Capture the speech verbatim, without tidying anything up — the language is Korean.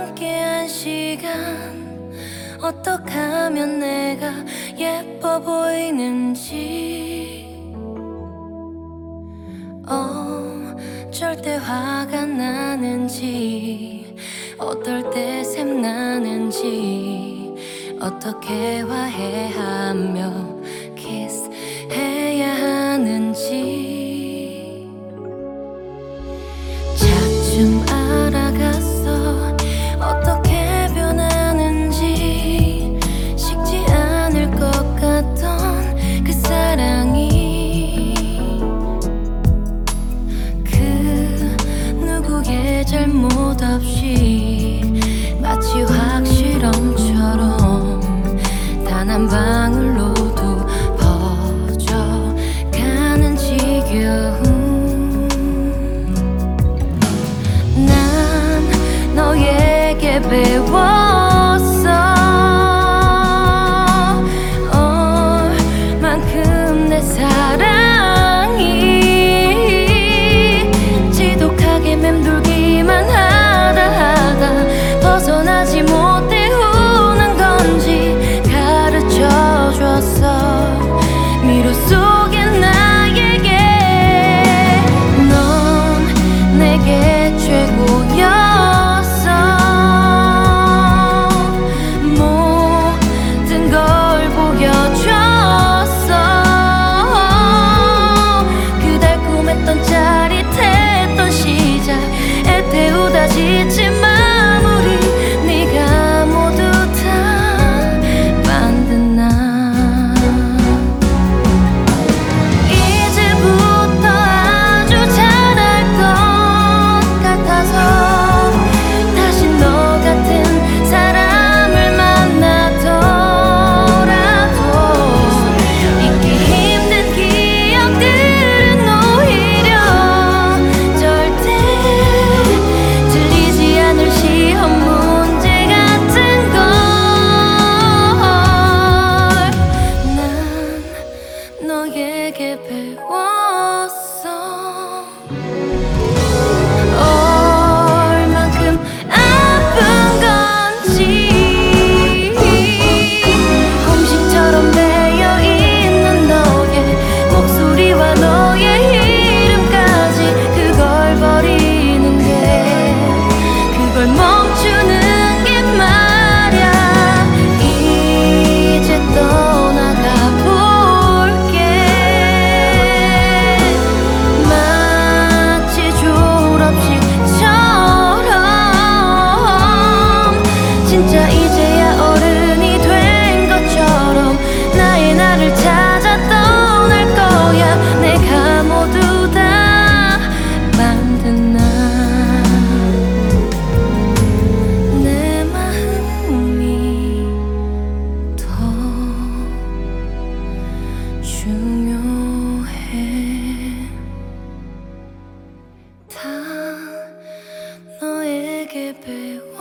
함께한 시간, 어떻게 하면 내가 예뻐 보이는지, 어쩔 때 화가 나는지, 어떨 때 샘나는지, 어떻게 화해하며 키스해야 하는지 차츰 알아갔어. 어떻게 변하는지, 식지 않을 것 같던 그 사랑이 그 누구의 잘못 없이 마치 확실함처럼 단 한 방울로도 퍼져가는 지겨움. 난 너에게 배웠어. 얼만큼 내 사랑이 지독하게 맴돌기만 하다 하다 벗어나지 못해 우는 건지 가르쳐줬어. 미로 속에 나에게 넌 내게 최고였어. 모든 걸 보여줬어. 그 달콤했던 짜릿했던 시작, 애태우다 지친 마무리, 네가 모두 다 만든 나. 이제부터 아주 잘할 것 같아서 다시 너 같은 사람을 만나더라도 잊기 힘든 기억들은 오히려 절대 들리지 않을 시험 문제 같은 걸. 난 너에게 배웠어. 얼만큼 아픈 건지 음식처럼 배어있는 너의 목소리와 너의 이름까지, 그걸 버리는 게, 그걸 멈추는 게 말야. 이제 떠나가 볼게. 마치 졸업식처럼 진짜 이제야 어른이 된 것처럼 나의 나를 찾아 떠날 거야. 내가 모두 다 만든 나. 내 마음이 더 중요해. 다 너에게 배워